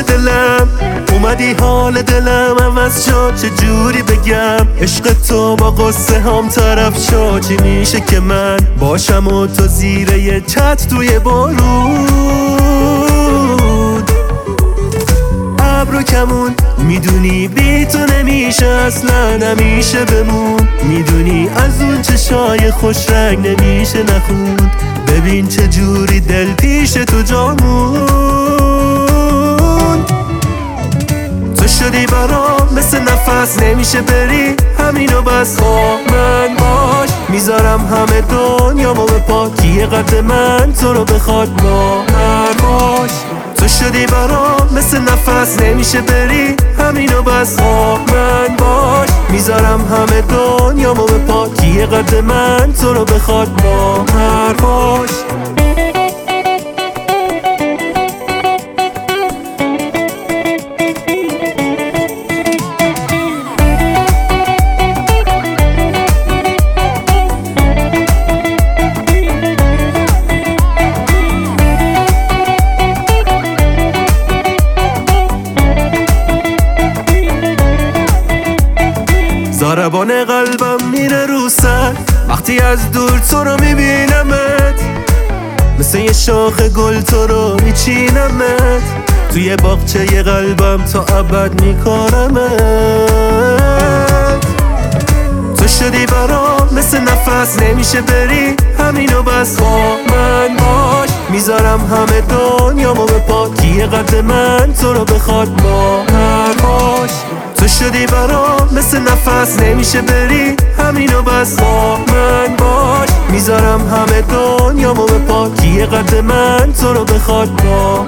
دلم، اومدی حال دلم عوض شد. چه جوری بگم عشق تو با قصه هم طرف شد. چی میشه که من باشم و تو زیر یه چت توی بارون؟ ابر و کمون میدونی بی تو نمیشه اصلا، نمیشه بمون. میدونی از اون چشای خوش رنگ نمیشه نخوند. ببین چه جوری دل پیش تو جامون. تو شدی برام مثل نفس، نمیشه بری همینو بس. من باش میذارم همه دنیامو به پا. کیه قد من تو رو بخواد؟ من باش. تو شدی برام مثل نفس، نمیشه بری همینو بس. من باش میذارم همه دنیامو به پا. کیه قد من تو رو بخواد؟ من باش. ضربان قلبم میره رو سر وقتی از دور تو رو میبینمت. مثل یه شاخ گل تو رو میچینمت. توی باغچه قلبم تا ابد میکارمت. تو شدی برام مثل نفس، نمیشه بری همینو بس. من باش میذارم همه دنیامو به پا. کیه قد من تو رو بخواد؟ من باش. تو شدی برام مثل نفس، نمیشه بری همینو بس. من باش میذارم همه دنیامو به پا. کیه قد من تو رو بخواد؟